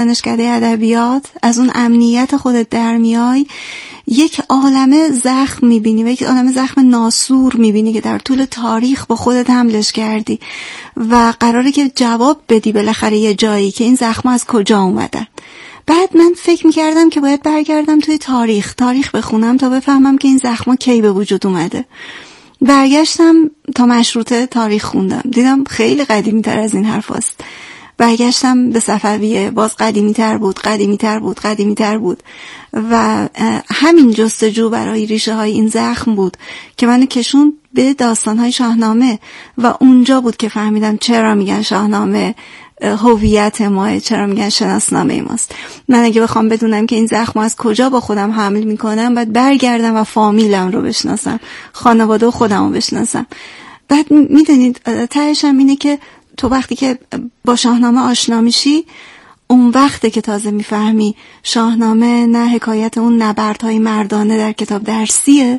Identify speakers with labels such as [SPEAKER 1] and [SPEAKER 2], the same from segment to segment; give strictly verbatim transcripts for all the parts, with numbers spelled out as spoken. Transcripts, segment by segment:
[SPEAKER 1] دانشکده ادبیات از اون امنیت خودت در میای، یک عالمه زخم میبینی و یک عالمه زخم ناسور میبینی که در طول تاریخ با خودت حملش کردی و قراره که جواب بدی بالاخره یه جایی که این زخم از کجا اومدن. بعد من فکر میکردم که باید برگردم توی تاریخ تاریخ بخونم تا بفهمم که این زخم کی به وجود اومده. برگشتم تا مشروطه تاریخ خوندم، دیدم خیلی قدیمی تر از این حرف هست. برگشتم به صفویه، باز قدیمی تر بود قدیمی تر بود قدیمی تر بود و همین جستجو برای ریشه های این زخم بود که منو کشون به داستان های شاهنامه و اونجا بود که فهمیدم چرا میگن شاهنامه هویت ماه، چرا میگن شناسنامه ماست. من اگه بخوام بدونم که این زخم از کجا با خودم حمل میکنم، باید برگردم و فامیلم رو بشناسم، خانواده خودم رو بشناسم. بعد میدونید تهش هم اینه که تو وقتی که با شاهنامه آشنا میشی، اون وقته که تازه میفهمی شاهنامه نه حکایت اون نبردهای مردانه در کتاب درسیه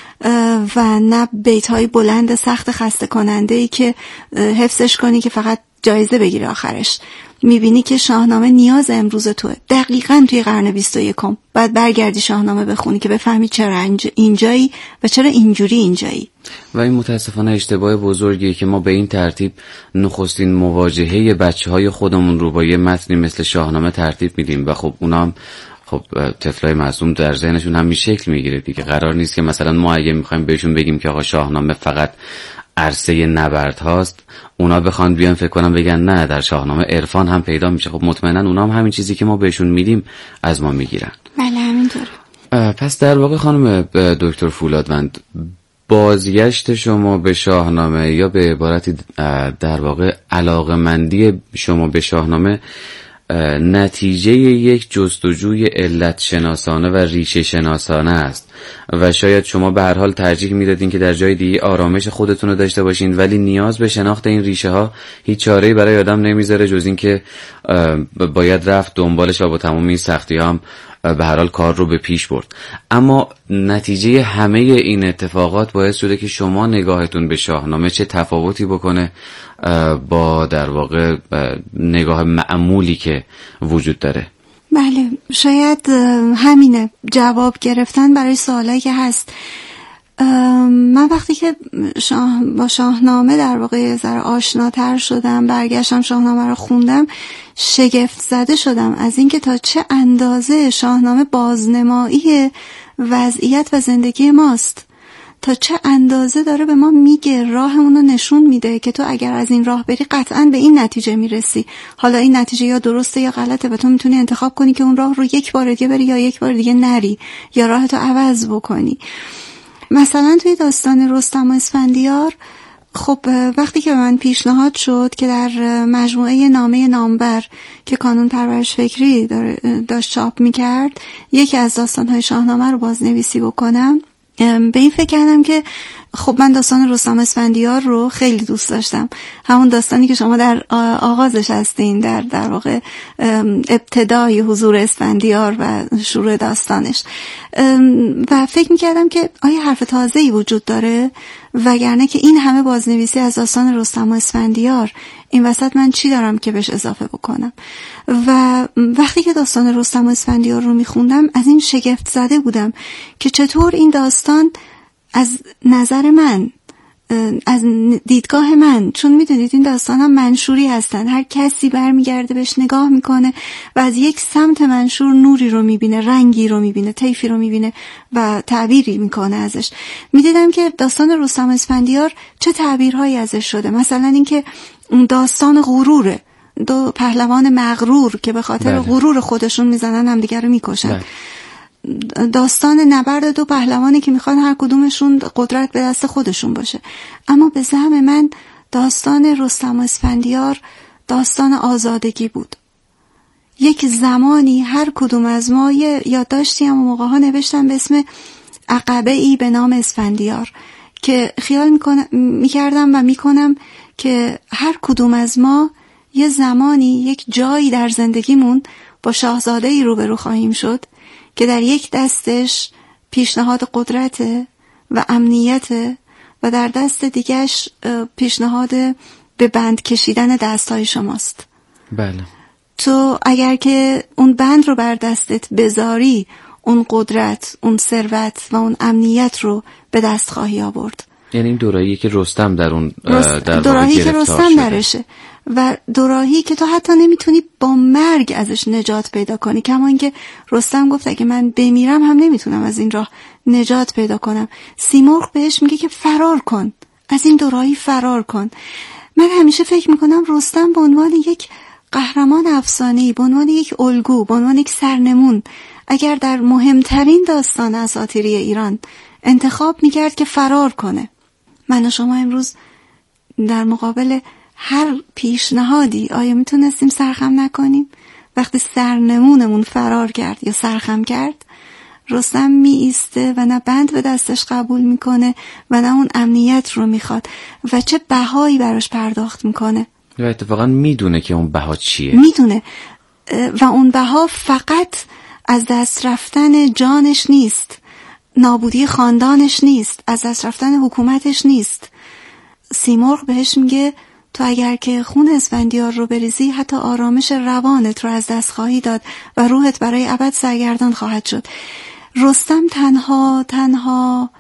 [SPEAKER 1] و نه بیتهای بلند سخت خسته کننده ای که حفظش کنی که فقط جایزه بگیری آخرش. میبینی که شاهنامه نیاز امروز توه، دقیقاً توی قرن بیست و یکم. بعد برگردی شاهنامه بخونی که بفهمی چرا اینجایی و چرا اینجوری اینجایی.
[SPEAKER 2] و این متاسفانه اشتباه بزرگیه که ما به این ترتیب نخستین مواجهه بچه‌های خودمون رو با یه متنی مثل شاهنامه ترتیب میدیم و خب اونام خب طفلای معصوم در ذهنشون همین شکل میگیره دیگه. قرار نیست که مثلا ما اگه میخوایم بهشون بگیم که آقا شاهنامه فقط عرصه نبرد هاست، اونا بخوان بیان فکر کنم بگن نه در شاهنامه عرفان هم پیدا میشه. خب مطمئنا اونا هم همین چیزی که ما بهشون میدیم از ما میگیرن.
[SPEAKER 1] بله همینطوره.
[SPEAKER 2] پس در واقع خانم دکتر فولادوند، بازگشت شما به شاهنامه یا به عبارتی در واقع علاقه‌مندی شما به شاهنامه نتیجه یک جستجوی علت شناسانه و ریشه شناسانه است و شاید شما به هر حال ترجیح میدادین که در جای دیگه آرامش خودتون رو داشته باشین، ولی نیاز به شناخت این ریشه ها هیچ چاره‌ای برای آدم نمیذاره جز این که باید رفت دنبالش و با تمام این سختی هم به هر حال کار رو به پیش برد. اما نتیجه همه این اتفاقات باعث شده که شما نگاهتون به شاهنامه چه تفاوتی بکنه با در واقع نگاه معمولی که وجود داره.
[SPEAKER 1] بله شاید همینه، جواب گرفتن برای سوالایی که هست. من وقتی که شاه با شاهنامه در واقع ذره آشناتر شدم، برگشتم شاهنامه رو خوندم، شگفت زده شدم از اینکه تا چه اندازه شاهنامه بازنمایی وضعیت و زندگی ماست، تا چه اندازه داره به ما میگه، راهمون رو نشون میده که تو اگر از این راه بری قطعاً به این نتیجه میرسی. حالا این نتیجه یا درسته یا غلطه و تو میتونی انتخاب کنی که اون راه رو یک بار دیگه بری یا یک بار دیگه نری یا راهتو عوض بکنی. مثلا توی داستان رستم و اسفندیار، خب وقتی که به من پیشنهاد شد که در مجموعه نامه نامبر که کانون پرورش فکری داشت چاپ میکرد یکی از داستانهای شاهنامه رو بازنویسی بکنم، به این فکر کردم که خب من داستان رستم اسفندیار رو خیلی دوست داشتم، همون داستانی که شما در آغازش هستین، در در واقع ابتدای حضور اسفندیار و شروع داستانش، و فکر میکردم که آیا حرف تازه‌ای وجود داره؟ وگرنه که این همه بازنویسی از داستان رستم و اسفندیار، این وسط من چی دارم که بهش اضافه بکنم؟ و وقتی که داستان رستم و اسفندیار رو میخوندم از این شگفت زده بودم که چطور این داستان از نظر من، از دیدگاه من، چون میدونید این داستان هم منشوری هستن، هر کسی برمیگرده بهش نگاه میکنه و از یک سمت منشور نوری رو میبینه، رنگی رو میبینه، طیفی رو میبینه و تعبیری میکنه ازش. میدیدم که داستان رستم و اسفندیار چه تعبیرهایی ازش شده، مثلا اینکه داستان غروره، دو پهلوان مغرور که به خاطر بله. غرور خودشون میزنن هم دیگر رو میکشن. بله. داستان نبرد دو پهلوانی که میخوان هر کدومشون قدرت به دست خودشون باشه. اما به زعم من داستان رستم و اسفندیار داستان آزادگی بود. یک زمانی هر کدوم از ما یه یادداشتی هم موقع ها نوشتم به اسم عقبه ای به نام اسفندیار که خیال میکنم میکردم و میکنم که هر کدوم از ما یه زمانی یک جایی در زندگیمون با شاهزاده ای روبرو خواهیم شد که در یک دستش پیشنهاد قدرت و امنیت و در دست دیگهش پیشنهاد به بند کشیدن دستای شماست.
[SPEAKER 2] بله.
[SPEAKER 1] تو اگر که اون بند رو بر دستت بذاری، اون قدرت، اون ثروت و اون امنیت رو به دست خواهی آورد.
[SPEAKER 2] یعنی این دوراهی که رستم در اون در
[SPEAKER 1] دوراهی که رستم درشه و دوراهی که تو حتی نمیتونی با مرگ ازش نجات پیدا کنی. کما اینکه رستم گفت اگه من بمیرم هم نمیتونم از این راه نجات پیدا کنم. سیمرغ بهش میگه که فرار کن، از این دوراهی فرار کن. من همیشه فکر میکنم رستم به عنوان یک قهرمان افسانه‌ای، به عنوان یک الگو، به عنوان یک سرنمون، اگر در مهمترین داستان اساطیری ایران انتخاب میکرد که فرار کنه، من و شما امروز در مقابل هر پیشنهادی آیا میتونستیم سرخم نکنیم؟ وقتی سرنمونمون فرار کرد یا سرخم کرد، رستم می ایسته و نه بند به دستش قبول میکنه و نه اون امنیت رو میخواد و چه بهایی براش پرداخت میکنه.
[SPEAKER 2] و اتفاقا میدونه که اون بها چیه.
[SPEAKER 1] میدونه و اون بها فقط از دست رفتن جانش نیست، نابودی خاندانش نیست، از دست رفتن حکومتش نیست. سیمرغ بهش میگه تو اگر که خون اسفندیار رو بریزی، حتی آرامش روانت رو از دست خواهی داد و روحت برای ابد سرگردان خواهد شد. رستم تنها تنها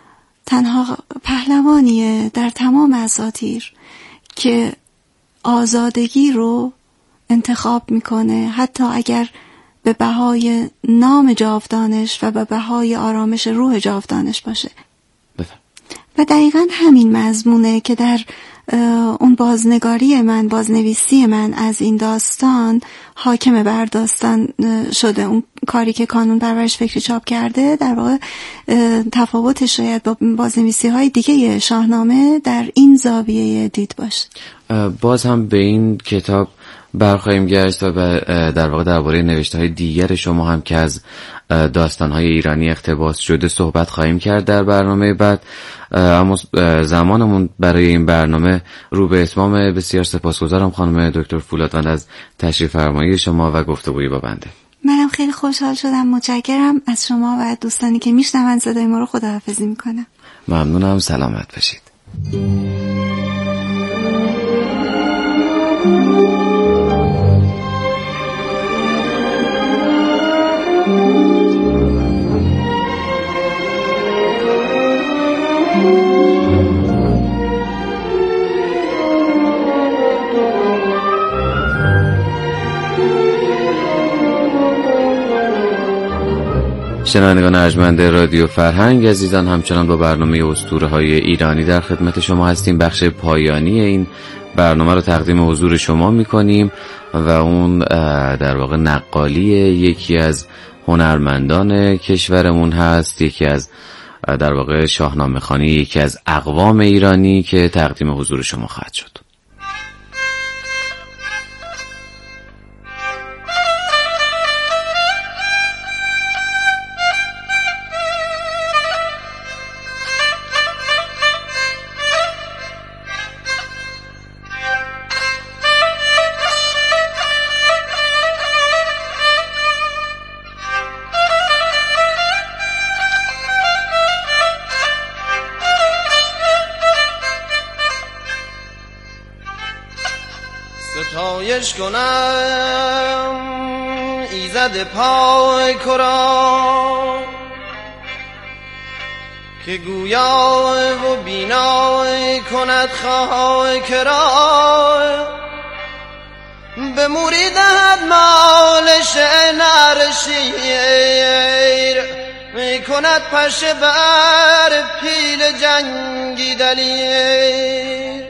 [SPEAKER 1] تنها پهلوانیه در تمام اساطیر که آزادگی رو انتخاب میکنه، حتی اگر به بهای نام جاودانش و به بهای آرامش روح جاودانش باشه.
[SPEAKER 2] بفهم.
[SPEAKER 1] و دقیقاً همین مضمونه که در اون بازنگاری من، بازنویسی من از این داستان حاکم بر داستان شده. اون کاری که کانون پرورش فکری چاپ کرده در واقع تفاوتش شاید با بازنویسی های دیگه شاهنامه در این زاویه دید باشه.
[SPEAKER 2] باز هم به این کتاب برخواهیم گشت و در واقع درباره نوشته‌های دیگر شما هم که از داستان‌های ایرانی اقتباس شده صحبت خواهیم کرد در برنامه بعد. اما زمانمون برای این برنامه رو به اتمام. بسیار سپاسگزارم خانم دکتر فولادوند از تشریف فرمایی شما و گفتگوی با بنده.
[SPEAKER 1] منم خیلی خوشحال شدم. متشکرم از شما و دوستانی که میشنون صدای ما رو. خداحافظی میکنم.
[SPEAKER 2] ممنونم. سلامت باشید. شنوندگان ارجمند رادیو فرهنگ عزیزان، همچنان با برنامه اسطوره‌های ایرانی در خدمت شما هستیم. بخش پایانی این برنامه رو تقدیم حضور شما می‌کنیم و اون در واقع نقالی یکی از هنرمندان کشورمون هست، یکی از در واقع شاهنامه خوانی یکی از اقوام ایرانی که تقدیم حضور شما خواهد شد.
[SPEAKER 3] ستایش کنم ایزد پای کرا که گویا و بینا کند خواهی کرا به موری دهد مالش نرشیر می کند پشه بر پیل جنگی دلیر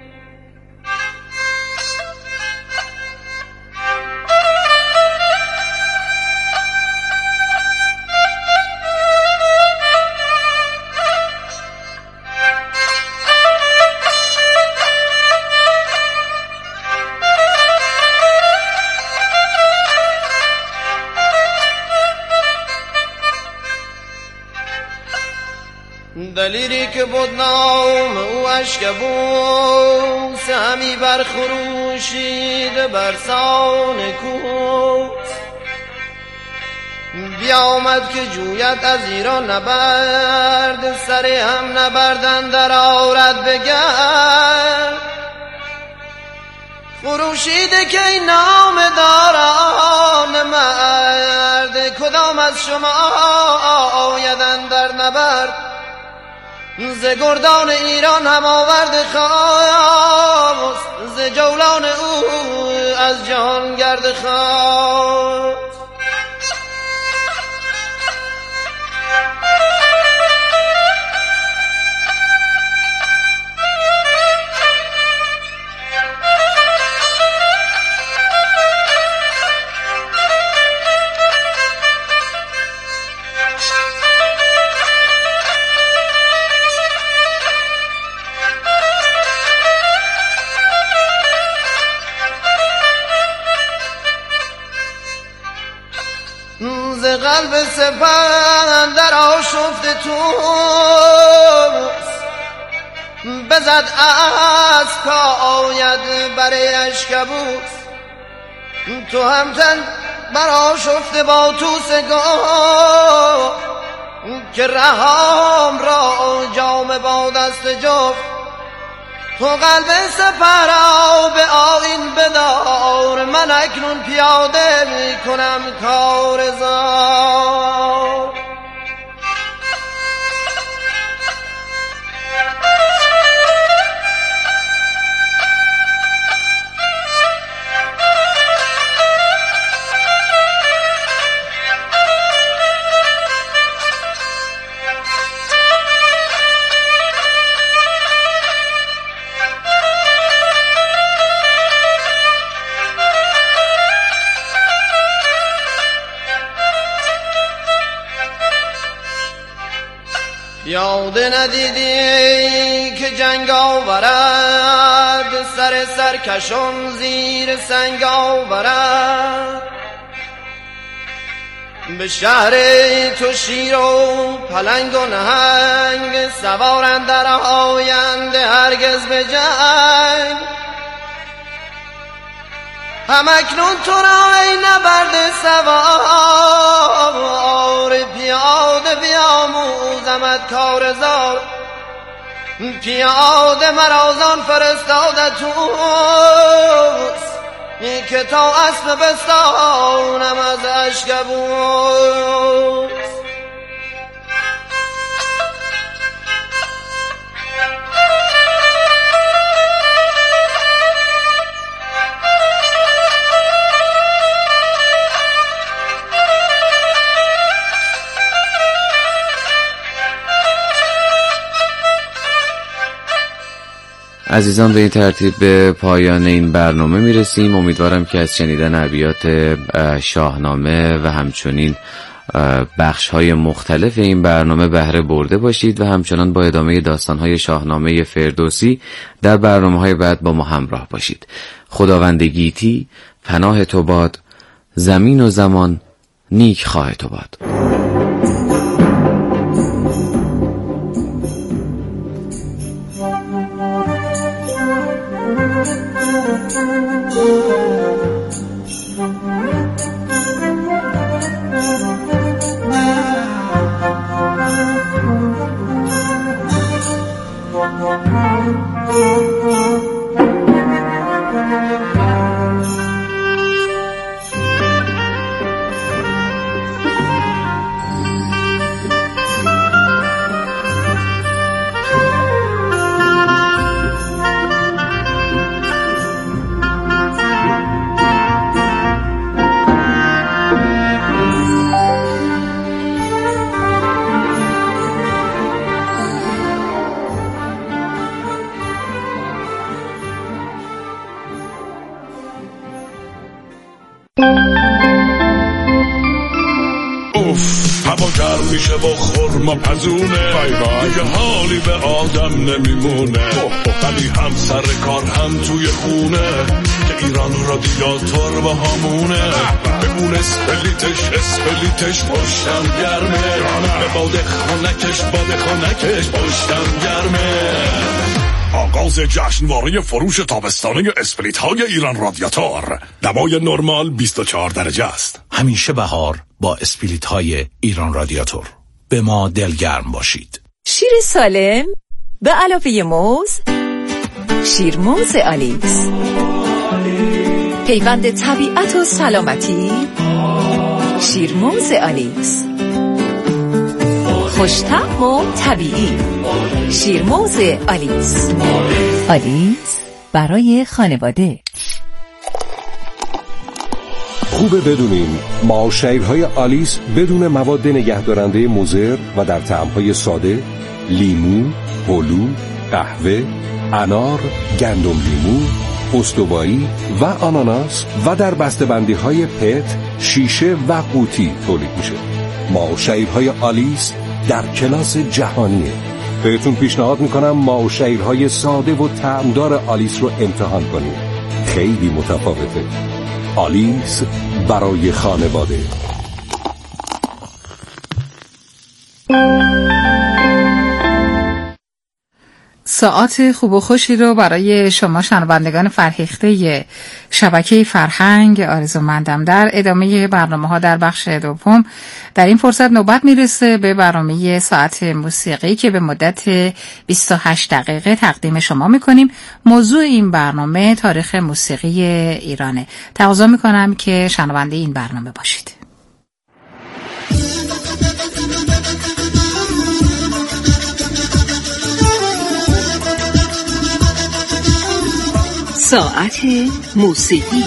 [SPEAKER 3] دلیری که بود نام او اشکبوس همی برخروشید برسان کوس بیامد که جویت از ایران نبرد سر هم نبردن در آورد بگرد خروشیده که این نام داران مرد، کدام از شما آیدن در نبرد؟ ز گردان ایران هم آورد خواست، ز جولان او از جهان گرد خواست. قلب سپند در آشفت توست، بزد از پا آید برای اشکبوس. تو همتن بر آشفت با توسگاه، که رهام را جام با دست جفت. تو قلب سپر را به آیین بدار، من اکنون پیاده می کنم کارزار. یاد ندیدی که جنگ آورد، سر سرکشان زیر سنگ آورد. به شهر تو شیر و پلنگ و نهنگ، سوارند در آینده هرگز به جنگ. همکنون تو را ای نبرد سوار، پیاده بیاموزمت کارزار. پیاده مرازان فرستاده توست، که تا اسب بستانم از اشکبوس.
[SPEAKER 2] عزیزان به این ترتیب به پایان این برنامه میرسیم. امیدوارم که از شنیدن ابیات شاهنامه و همچنین بخش های مختلف این برنامه بهره برده باشید و همچنان با ادامه داستان های شاهنامه فردوسی در برنامه های بعد با ما همراه باشید. خداوند گیتی پناه تو باد، زمین و زمان نیک خواه تو باد.
[SPEAKER 4] هوا گرم میشه با خورما پزونه، دیگه حالی به آدم نمیمونه. ولی هم سر کار هم توی خونه، که ایران رادیاتور با همونه. بمون اسپلیتش اسپلیتش پشتم گرمه، به باده خانکش باده خانکش پشتم گرمه. آغاز جشنواره فروش تابستانه اسپلیت های ایران رادیاتور. دمای نرمال بیست و چهار درجه است.
[SPEAKER 5] همیشه بهار با اسپلیت های ایران رادیاتور. به ما دلگرم باشید.
[SPEAKER 6] شیر سالم به علاوه موز، شیر موز آلیس. پیوند طبیعت و سلامتی، شیرموز آلیس. خوش‌طعم و طبیعی، شیرموز آلیس. آلیس برای خانواده.
[SPEAKER 7] خوبه بدونین معاشیرهای آلیس بدون مواد نگهدارنده مضر و در طعم‌های ساده، لیمو، هلو، قهوه، انار، گندم لیمو، استوایی و آناناس و در بسته‌بندی‌های پت، شیشه و قوطی تولید میشه. معاشیرهای آلیس در کلاس جهانیه. بهتون پیشنهاد میکنم معاشیرهای ساده و طعمدار آلیس رو امتحان کنید. خیلی متفاوته. آلیس برای خانواده.
[SPEAKER 8] ساعت خوب و خوشی رو برای شما شنوندگان فرهیخته شبکه فرهنگ آرزومندم. در ادامه برنامه ها در بخش دوم در این فرصت نوبت میرسه به برنامه ساعت موسیقی که به مدت بیست و هشت دقیقه تقدیم شما میکنیم. موضوع این برنامه تاریخ موسیقی ایرانه. تقاضا میکنم که شنونده این برنامه باشید.
[SPEAKER 6] ساعت موسیقی.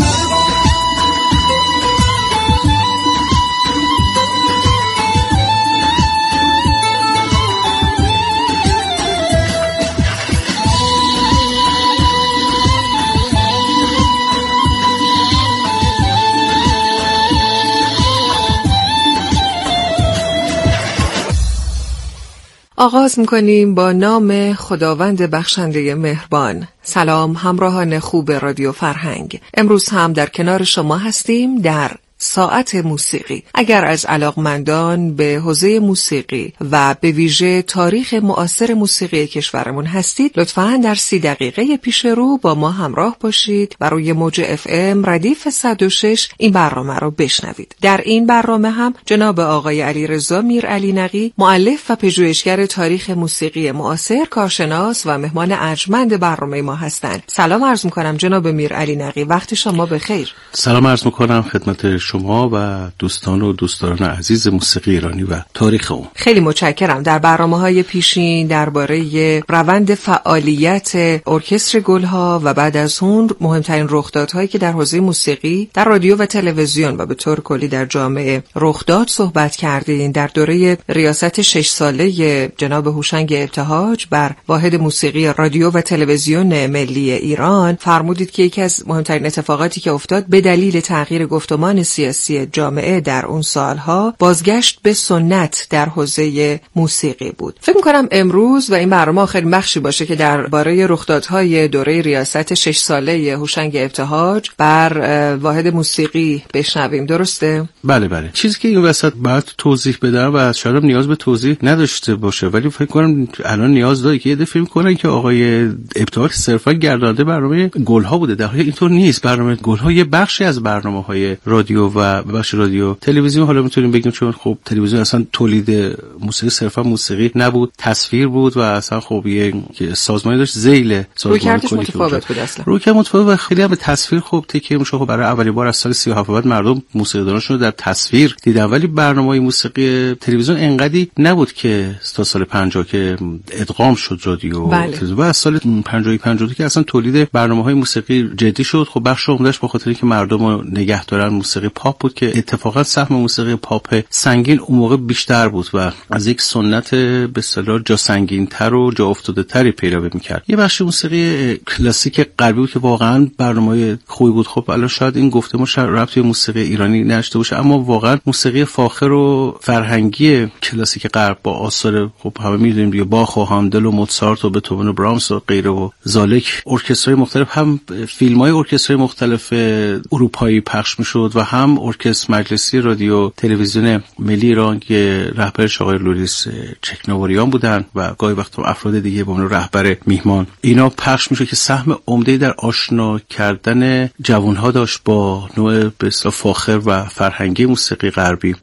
[SPEAKER 9] آغاز می‌کنیم با نام خداوند بخشنده مهربان. سلام همراهان خوب رادیو فرهنگ. امروز هم در کنار شما هستیم در ساعت موسیقی. اگر از علاقمندان به حوزه موسیقی و به ویژه تاریخ معاصر موسیقی کشورمون هستید، لطفاً در سی دقیقه پیش رو با ما همراه باشید و روی موج اف ام ردیف صد و شش این برنامه رو بشنوید. در این برنامه هم جناب آقای علیرضا میرعلی نقی، مؤلف و پژوهشگر تاریخ موسیقی معاصر، کارشناس و مهمان ارجمند برنامه ما هستند. سلام عرض می‌کنم جناب میرعلی نقی، وقت شما بخیر.
[SPEAKER 10] سلام عرض می‌کنم خدمت شما و دوستان و دوستداران عزیز موسیقی ایرانی و تاریخ اون.
[SPEAKER 9] خیلی متشکرم. در برنامه‌های پیشین درباره روند فعالیت ارکستر گلها و بعد از اون مهمترین رخدادهایی که در حوزه موسیقی در رادیو و تلویزیون و به طور کلی در جامعه رخ داد صحبت کردین. در دوره ریاست شش ساله جناب هوشنگ ابتهاج بر واحد موسیقی رادیو و تلویزیون ملی ایران فرمودید که یکی از مهمترین اتفاقاتی که افتاد به دلیل تغییر گفتمان سیاسی جامعه در اون سالها بازگشت به سنت در حوزه موسیقی بود. فکر می‌کنم امروز و این برنامه خیلی بخشی باشه که درباره رخدادهای دوره ریاست شش ساله هوشنگ ابتهاج بر واحد موسیقی بشنویم. درسته؟
[SPEAKER 10] بله بله. چیزی که این وسط باید توضیح بدم و شاید نیاز به توضیح نداشته باشه ولی فکر کنم الان نیاز داره که یه دفعه فیلم کنن که آقای ابتهاج صرفا گرداننده برنامه گلها بوده. در حالی اینطور نیست. برنامه گلها یه بخشی از برنامه‌های رادیو و بخش رادیو تلویزیون حالا میتونیم بگیم چون خب تلویزیون اصلا تولید موسیقی صرفا موسیقی نبود، تصویر بود و اصلا خب یه سازمانی داشت ذیل سازمان کلی
[SPEAKER 9] متفاوت بود اصلا.
[SPEAKER 10] روی که متفاوت و خیلی هم به تصویر خب تکیه میشه. خب برای اولین بار از سال سی و هفت بعد مردم موسیقیدانشون رو در تصویر دیدن ولی برنامه‌های موسیقی تلویزیون انقدی نبود که تا سال پنجاه که ادغام شد رادیو
[SPEAKER 9] بله.
[SPEAKER 10] و از سال پنجاه پنجاه دو که اصلا تولید برنامه‌های موسیقی جدی شد. خب بخش عمدهش به خاطر اینکه مردم رو نگه دارن موسیقی پاپ بود که اتفاقا سهم موسیقی پاپ سنگین اون موقع بیشتر بود و از یک سنت به اصطلاح جا سنگین‌تر و جا افتاده‌تری پیروی می‌کرد. یه بخش موسیقی کلاسیک غربی بود که واقعا برنامه‌های خوبی بود. خب الان شاید این گفتمان ربطی به موسیقی ایرانی نداشته باشه اما واقعا موسیقی فاخر و فرهنگی کلاسیک غرب با آثار خب همه می‌دونیم دیگه باخ و هاندل و موزارت و بتهوون و برامس و غیره و زالک، ارکسترهای مختلف، هم فیلم‌های ارکسترهای مختلف اروپایی پخش می‌شد و هم ارکستر مجلسی رادیو تلویزیون ملی ایران که رهبرش آقای لوریس چکناوریان بودن و گاهی وقتا افراد دیگه به عنوان رهبر میهمان اینا پخش میشه که سهم عمده‌ای در آشنا کردن جوانها داشت با نوع به اصطلاح فاخر و فرهنگی موسیقی غربی.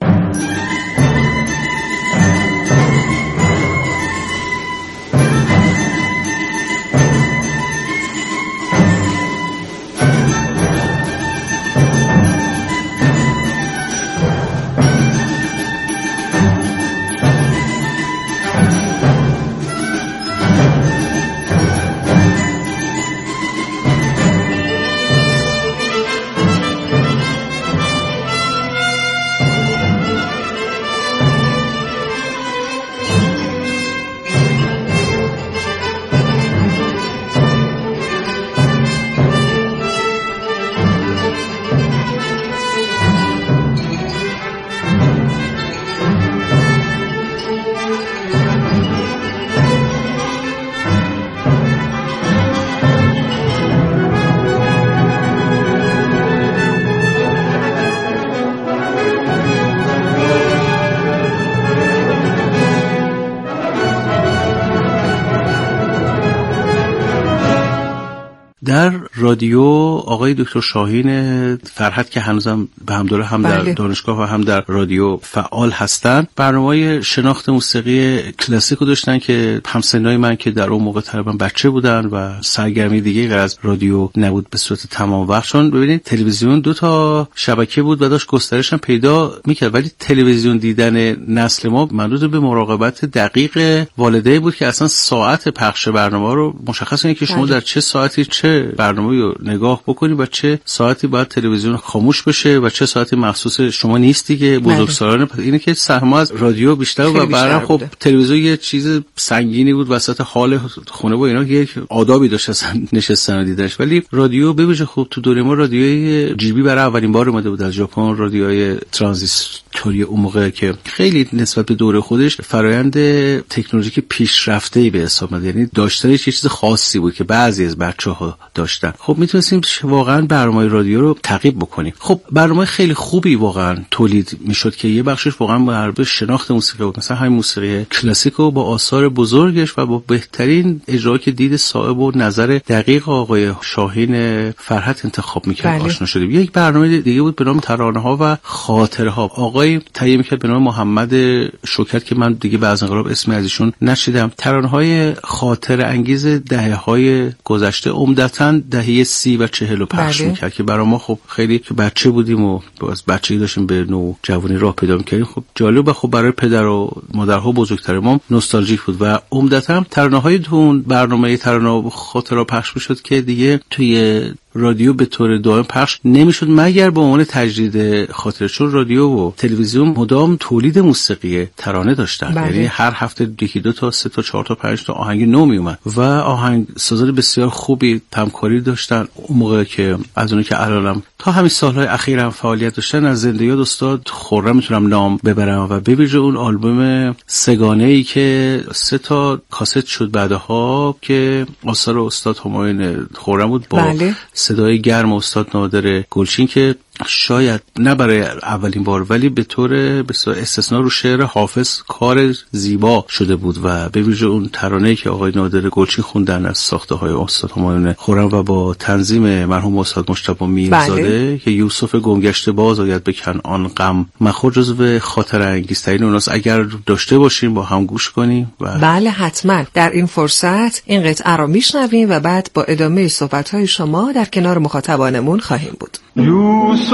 [SPEAKER 10] رادیو آقای دکتر شاهین فرحت که هنوزم به همدلله هم در بله. دانشگاه و هم در رادیو فعال هستن، برنامه‌های شناخت موسیقی کلاسیکو داشتن که همسنای من که در اون موقع تقریبا بچه بودن و سرگرمی دیگه غیر از رادیو نبود به صورت تمام وقت. چون ببینید تلویزیون دو تا شبکه بود و داشت گسترش هم پیدا میکرد، ولی تلویزیون دیدن نسل ما منوط به مراقبت دقیق والدین بود که اصلا ساعت پخش برنامه رو مشخص کنه که شما در چه ساعتی چه برنامه‌ای رو نگاه بکنید و چه ساعتی باید تلویزیون خاموش بشه و چه ساعتی مخصوص شما نیست دیگه. بزرگسالان اینه که سهم از رادیو بیشتر و برام خب تلویزیون یه چیز سنگینی بود وسط حال خونه و اینا، یک آدابی داشت اصلا نشستن و دیدنش. ولی رادیو ببینید خب تو دوره ما رادیوی جیبی برای اولین بار اومده بود از ژاپن، رادیوهای ترانزیستوری اون موقع که خیلی نسبت به دوره خودش فرآیند تکنولوژیک پیشرفته‌ای به حساب میاد، یعنی داشتنش یه چیز خاصی بود که بعضی از بچه‌ها داشتن. خب میتونستیم واقعا برنامه رادیو رو تعقیب بکنیم. خب برنامه خیلی خوبی واقعا تولید میشد که یه بخشش واقعا مربوط شناخت موسیقی بود، مثلا همین موسیقی کلاسیکو با آثار بزرگش و با بهترین اجرا که دید صاحب و نظر دقیق آقای شاهین فرحت انتخاب میکرد بله. آشنا شدیم. یک برنامه دیگه بود به نام ترانه‌ها و خاطرها، آقای تهیه میکرد به نام محمد شوکت که من دیگه بعد از انقلاب اسم از ایشون نشیدم. ترانه‌های خاطر انگیز دهه‌های گذشته عمدتاً دهه سی و چهل پخش بله. میکرد که برای ما خب خیلی که بچه بودیم و باز بچگی داشتیم به نو جوانی راه پیدا میکردیم، خب جالب و خب برای پدر و مادرها بزرگتر ما نوستالژیک بود و عمدتاً ترانه‌های تون برنامه ترانه و خاطرها پخش میشد که دیگه توی رادیو به طور دائم پخش نمیشد مگر به عنوان تجدید خاطره، چون رادیو و تلویزیون مدام تولید موسیقی ترانه داشتن بله. یعنی هر هفته یکی دو تا سه تا چهار تا پنج تا آهنگ نو می اومد و آهنگ سازان بسیار خوبی همکاری داشتن اون موقع که از اونی که الانم تا همین سالهای اخیر هم فعالیت داشتن. از زنده یاد استاد خرم میتونم نام ببرم و به ویژه اون آلبوم سگانه ای که سه تا کاست شد بعدها که آثار استاد همایون خرم بود با بله. صدای گرم استاد نادر گلچین که شاید نه برای اولین بار ولی به طور بسیار استثنا رو شعر حافظ کار زیبا شده بود و به ویژه اون ترانه‌ای که آقای نادر گلچین خوندن از ساخته‌های استاد همایون خرم و با تنظیم مرحوم استاد مجتبی میرزاده بله. که یوسف گمگشته باز آید به کنعان غم مخور جزو خاطر انگیزترین اوناست. اگر داشته باشیم با هم گوش کنیم و
[SPEAKER 9] بله حتما در این فرصت این قطعه رو میشنویم و بعد با ادامه صحبت‌های شما در کنار مخاطبانمون خواهیم بود.
[SPEAKER 11] یوسف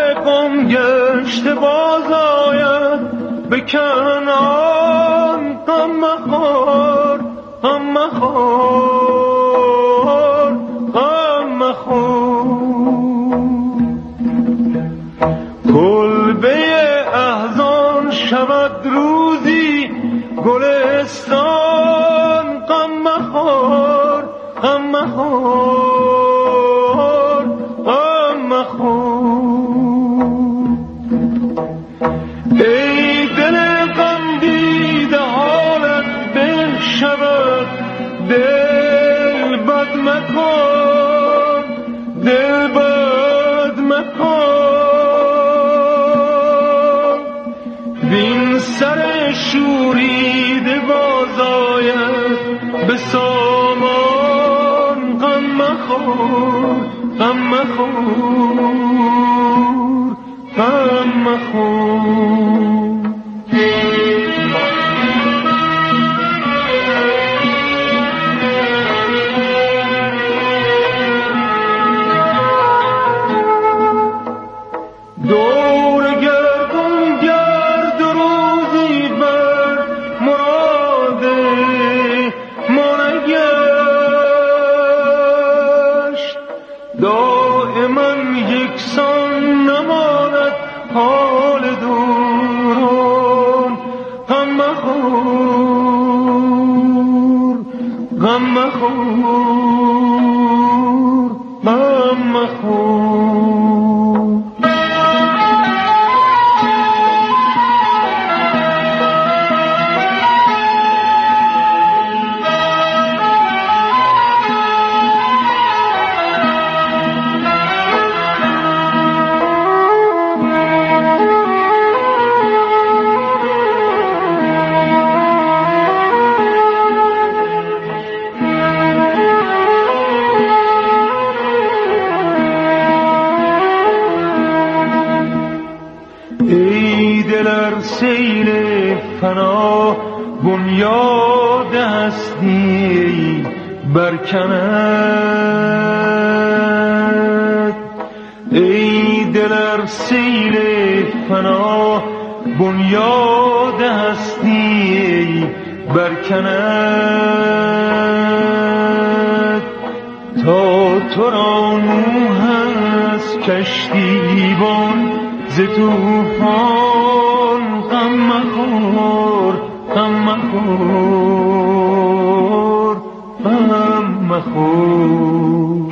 [SPEAKER 11] گم گشته باز آید به کنعان غم مخور غم مخور غم مخور کلبه احزان شود روزی گلستان غم مخور غم مخور غم مخور ای دل غم دیده حالت به شود دل بد مکن دل بد مکن بین سر شوریده باز آید به سامان غم مخور غم مخور غم مخور دل ار سیل فنا بنیاد هستی برکند، ای دل ار سیل فنا بنیاد هستی برکند، تا تو را نوح از کشتیبان ز طوفان غم مخور غم مخور غم مخور.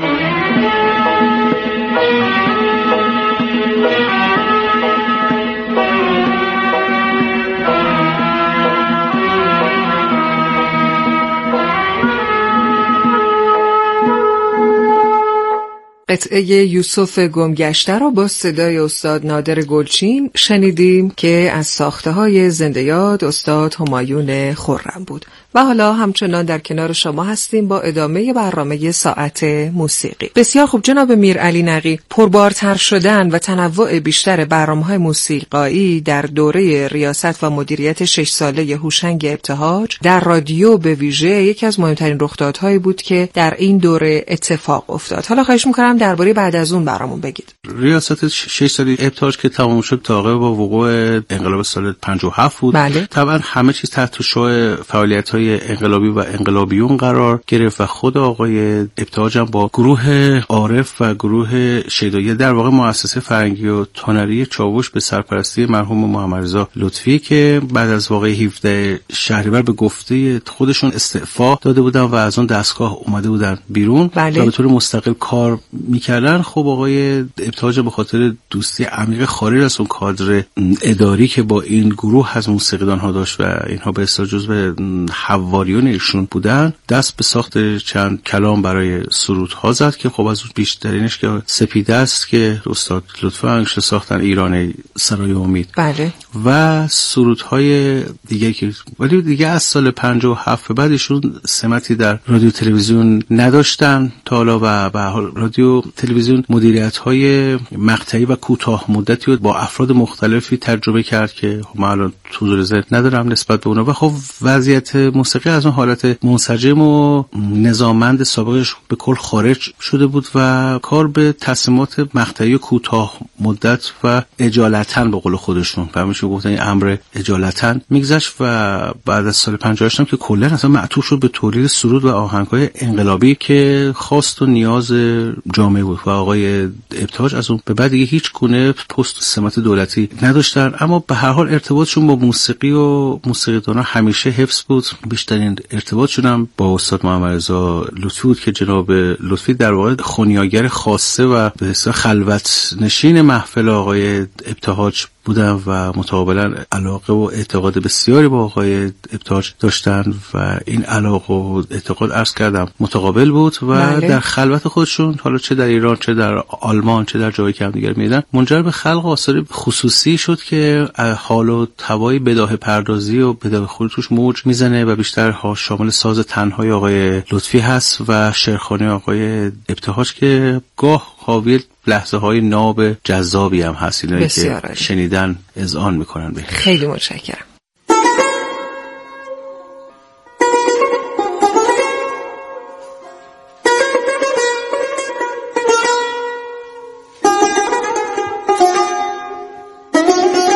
[SPEAKER 9] قطعه یوسف گمگشته را با صدای استاد نادر گلچین شنیدیم که از ساخته‌های زنده یاد استاد همایون خرم بود. و حالا همچنان در کنار شما هستیم با ادامه برنامه ساعت موسیقی. بسیار خوب جناب میرعلی نقی، پربارتر شدن و تنوع بیشتر برنامه‌های موسیقایی در دوره ریاست و مدیریت شش ساله هوشنگ ابتهاج در رادیو به ویژه یکی از مهمترین رخدادهایی بود که در این دوره اتفاق افتاد. حالا خواهش می‌کنم درباره بعد از اون برامون بگید.
[SPEAKER 10] ریاست شش ساله ابتهاج که تمام شد تاقه با وقوع انقلاب سال پنجاه و هفت بود.
[SPEAKER 9] بله.
[SPEAKER 10] طبعا همه چیز تحت شعاع فعالیت‌های انقلابی و انقلابیون قرار گرفت و خود آقای ابتهاج هم با گروه عارف و گروه شیدایی در واقع مؤسسه فرهنگی و هنری چاوش به سرپرستی مرحوم محمد رضا لطفی که بعد از واقعه هفدهم شهریور به گفته خودشون استعفا داده بودن و از اون دستگاه اومده بودن بیرون.
[SPEAKER 9] بله.
[SPEAKER 10] و به طور مستقل کار میکردن. خب آقای ابتهاج به خاطر دوستی عمیق خارج از اون کادر اداری که با این گروه از موسیقیدان ها داشت و اینها به اصطلاح جزو حواریون ایشون بودن، دست به ساخت چند کلام برای سرودها زد که خب از اون بیشترینش که سپیده است که استاد لطفی انگشت ساختن ایران سرای امید.
[SPEAKER 9] بله.
[SPEAKER 10] و سرودهای دیگه که ولی دیگه از سال پنجاه و هفت بعد ایشون سمتی در رادیو تلویزیون نداشتن تا حالا و به حال رادیو تلویزیون مدیریت‌های مقطعی و کوتاه مدتی رو با افراد مختلفی تجربه کرد که من الان حضور ذهن ندارم نسبت به اونها و خب وضعیت موسیقی از اون حالت منسجم و نظاممند سابقش به کل خارج شده بود و کار به تصمیمات مقطعی و کوتاه مدت و اجالتاً به قول خودشون فهمیشه گفتن این امر اجالتاً میگذشت و بعد از سال پنجاه و هشت هم که کلا اصلا معطوف شد به تولید سرود و آهنگ‌های انقلابی که خواست و نیاز جامعه بود و آقای ابتهاج از اون به بعد دیگه هیچ گونه پست سمت دولتی نداشتن، اما به هر حال ارتباطشون با موسیقی و موسیقیدانا همیشه حفظ بود. بیشترین ارتباطشون هم با استاد محمد رضا لطفی بود که جناب لطفی در واقع خونیاگر خاصه و به اصطلاح خلوت نشین محفل آقای ابتهاج بودن و متقابلا علاقه و اعتقاد بسیاری با آقای ابتهاج داشتن و این علاقه و اعتقاد عرض کردم متقابل بود و بله. در خلوت خودشون حالا چه در ایران چه در آلمان چه در جایی که هم دیگر میدن منجر به خلق آثار خصوصی شد که حال و هوای بداهه پردازی و بداهه خوری توش موج میزنه و بیشتر ها شامل ساز تنهای آقای لطفی هست و شعرخوانی آقای ابتهاج که گاه حاوی لحظه های ناب جذابی هم هست اینایی که شنیدن اذعان میکنن به.
[SPEAKER 9] خیلی متشکرم.